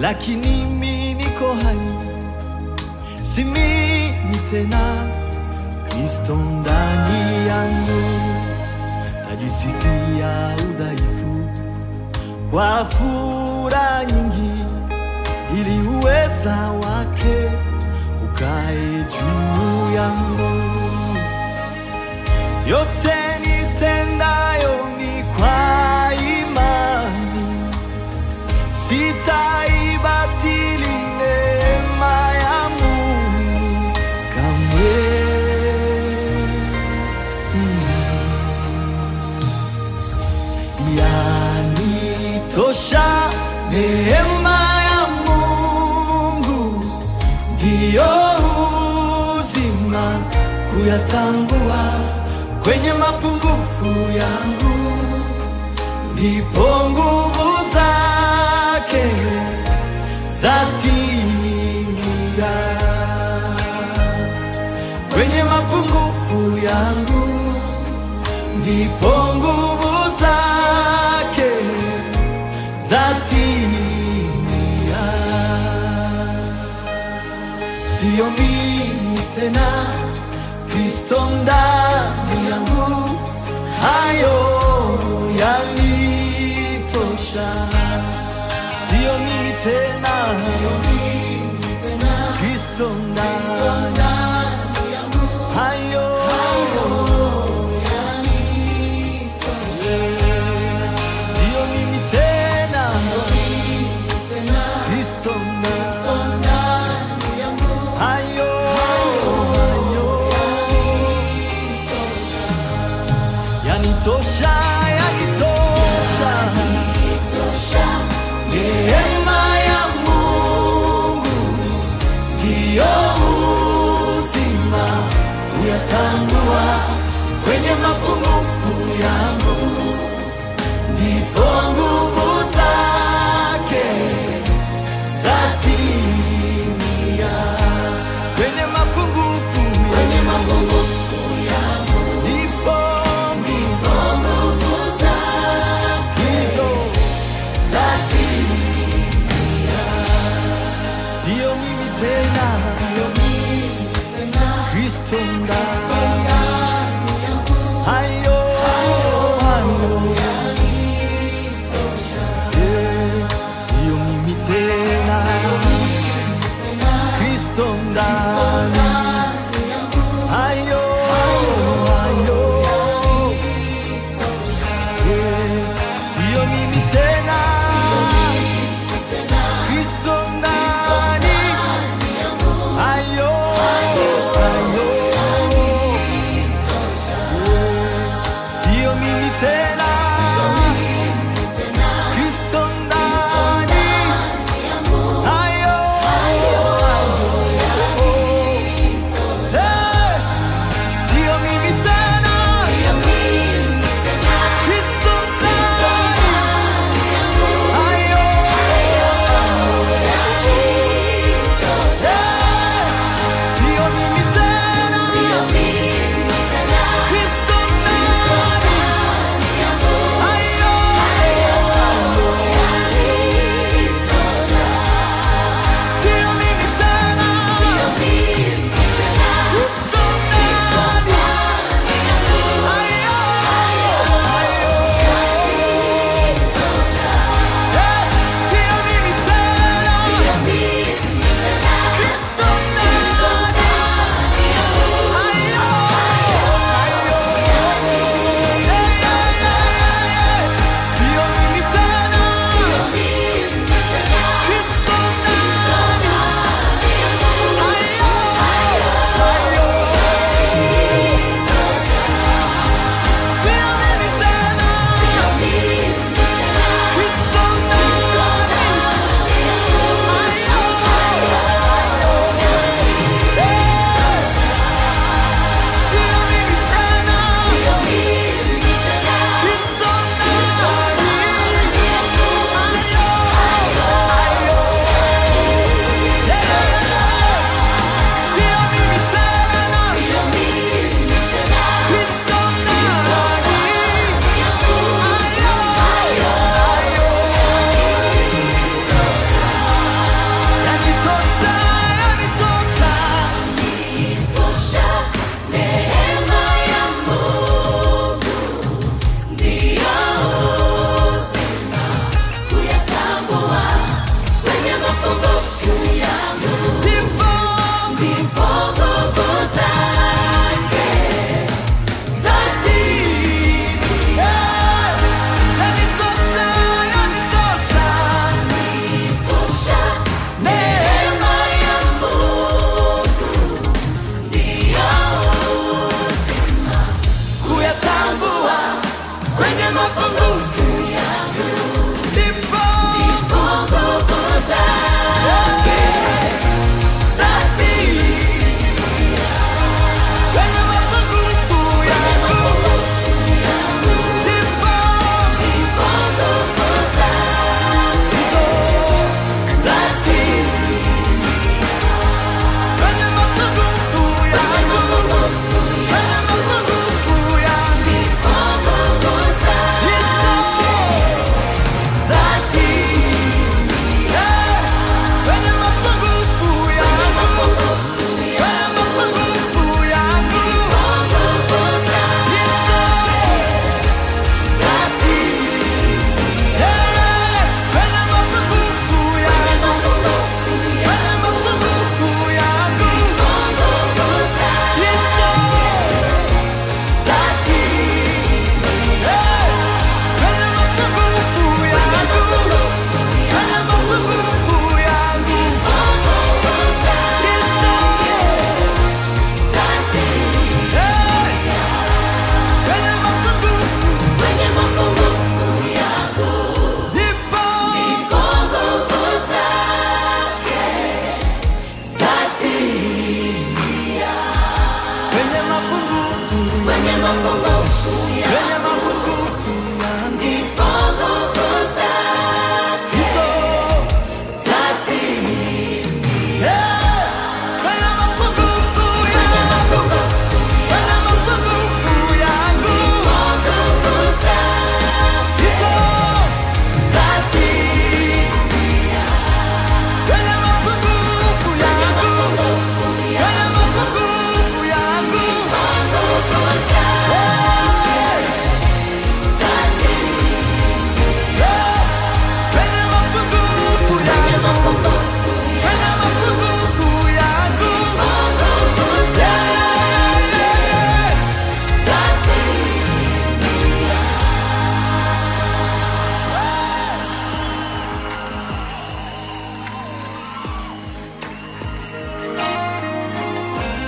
lakini mimi niko hai. Si mimi tena, Kristo ndani yangu. Najisifia udhaifu kwa furaha nyingi, ili uweza wake ukae juu yangu. Yote nitendayo ni kwa imani, sitaibatili neema ya Mungu kamwe. Yanitosha neema ya Mungu, ndiyo uzima kuyatambua kwenye mapungufu yangu, ndipo nguvu zake zatimia. Kwenye mapungufu yangu, ndipo nguvu zake zatimia. Sio mimi tena, Kristo ndani yangu, hayo yanitosha. Sio mimi tena, Kristo ndani yangu, hayo yanitosha. Sio mimi tena, Kristo ndani yangu, hayo yanitosha, yanitosha. Neema ya Mungu ndiyo uzima kuyatambua kwenye mapungufu yangu, ndipo nguvu zake zatimia. Kwenye mapungufu yangu, ndipo nguvu zake zatimia. Sio mimi tena, Kristo ndani yangu, hayo yanitosha. Sio mimi tena, Kristo ndani yangu, hayo yanitosha. Sio mimi tena, Kristo ndani yangu, hayo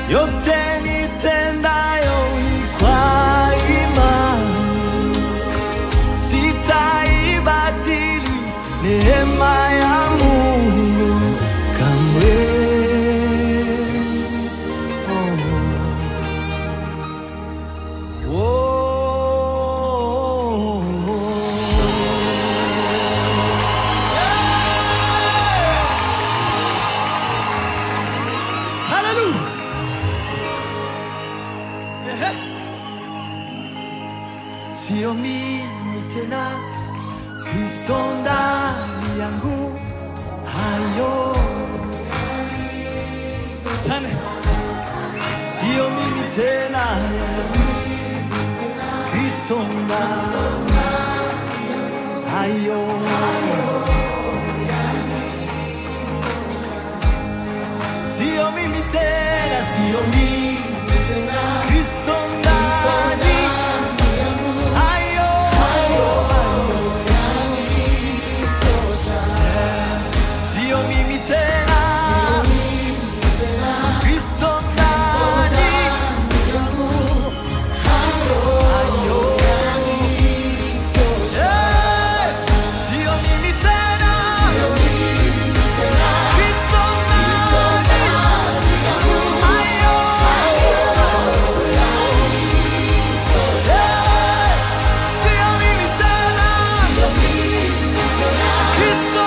yote nitendayo ni kwa imani, sitaibatili neema ya Mungu kamwe. Sio mimi tena, Kristo ndani yangu, hayo tane. Sio mimi tena, Kristo ndani, hayo sio mimi tena, sio mimi tena, Kristo ndani. Sio mimi tena, Kristo ndani yangu, hayo yanitosha. Sio mimi tena, Kristo ndani yangu, hayo yanitosha. Sio mimi tena, Kristo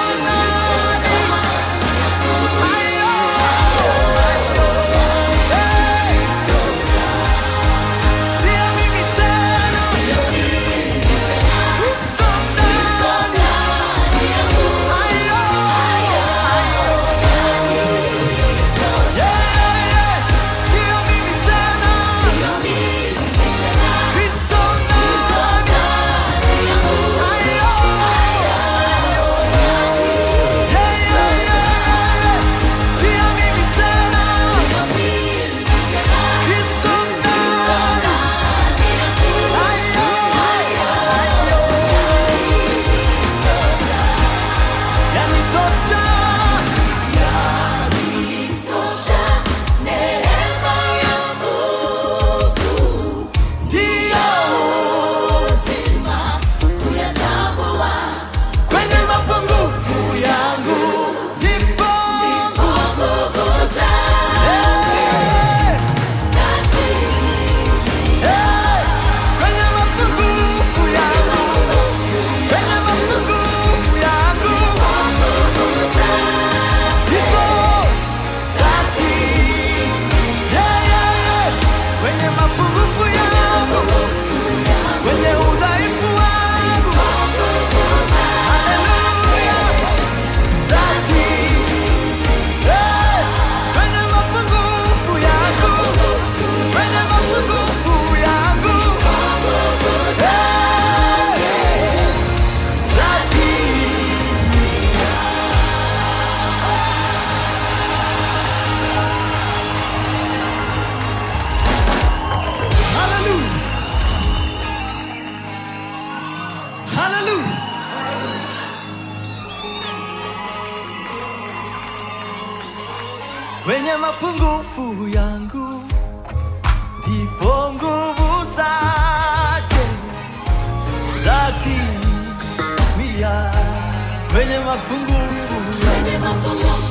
kwenye mapungufu yangu ndipo nguvu zake zatimia. Kwenye mapungufu yangu